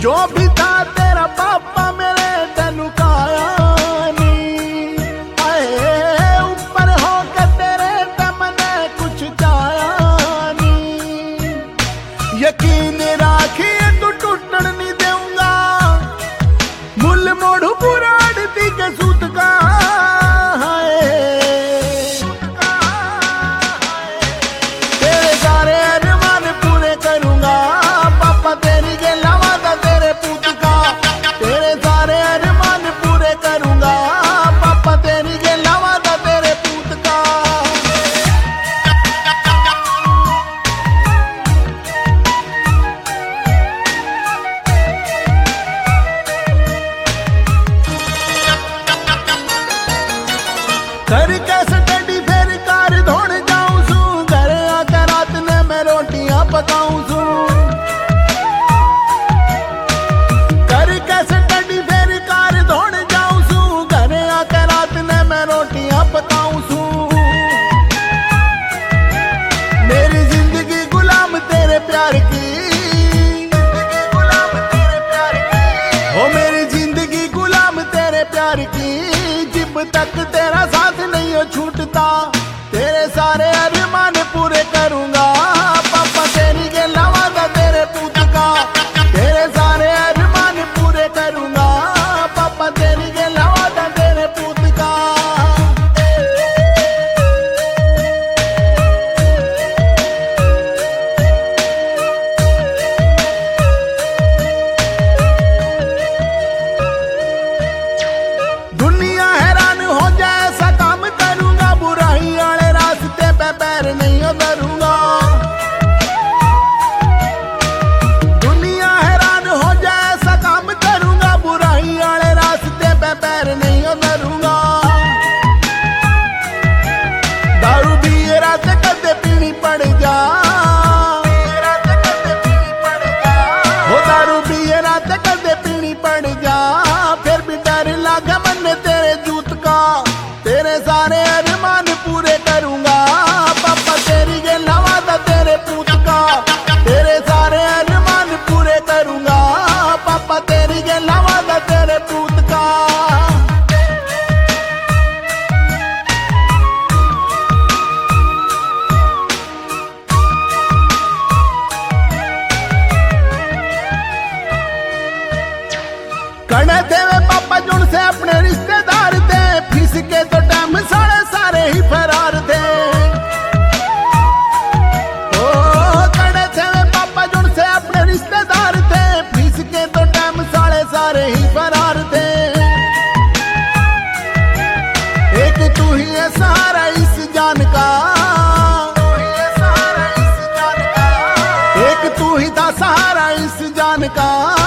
जो भी था तेरा पापा मेरे तेनू काया नी, आए ऊपर हो के तेरे ते मने कुछ चाया नी। यकीन राखिए तू टूटन नहीं देऊंगा, मुल मोड़ू पूरा अड़ती के सूत का। तेरे सारे अरमान पूरे करूंगा पापा, तेरी के लावा था तेरे पूत का। तेरे सारे अरमान पूरे करूंगा पापा, तेरी के लावा था तेरे पूत का। कर कैसे डडी फिर कार धोण जाऊं सू, घर आकर रात ने मैं रोटियां पकाऊं सू। कर कैसे डडी फिर कार धोण जाऊं सू, घर आकर रात ने मैं रोटियां पकाऊं सू। मेरी जिंदगी गुलाम तेरे प्यार की, हो मेरी जिंदगी गुलाम तेरे प्यार की। जब तक तेरा साथ नहीं हो छूटता, तेरे सारे अरमान पूरे करूंगा पापा, तेरी के लावा था तेरे पूत का। तेरे सारे अरमान पूरे करूंगा पापा, तेरी के लावा था तेरे पूत का। दुनिया हैरान हो जाए ऐसा काम करूंगा, बुराई वाले रास्ते पे पैर नहीं उतरूंगा। दुनिया हैरान हो जाए ऐसा काम करूंगा, बुराई वाले रास्ते पे पैर नहीं उतरूंगा। दारू भी ये रात कदे पीनी पड़ जा, हो दारू भी ये रात कदे पीनी पड़ जा। फिर भी डर लागे मन तेरे जूत का, तेरे सारे अरमान पूरे करूंगा पापा, तेरी के लावा था तेरे पूत का। तेरे सारे अरमान पूरे करूंगा पापा, तेरी के लावा था तेरे पूत का। कड़े थे वे पापा जुड़ से अपने रिश्तेदार थे, फीस के तो टाइम सारे सारे ही फरार थे। ओ कड़े थे वे पापा जुड़ से अपने रिश्तेदार थे, फीस के तो टाइम सारे सारे ही फरार थे। एक तू ही है सहारा इस जान का, एक तू ही था सहारा इस जान का।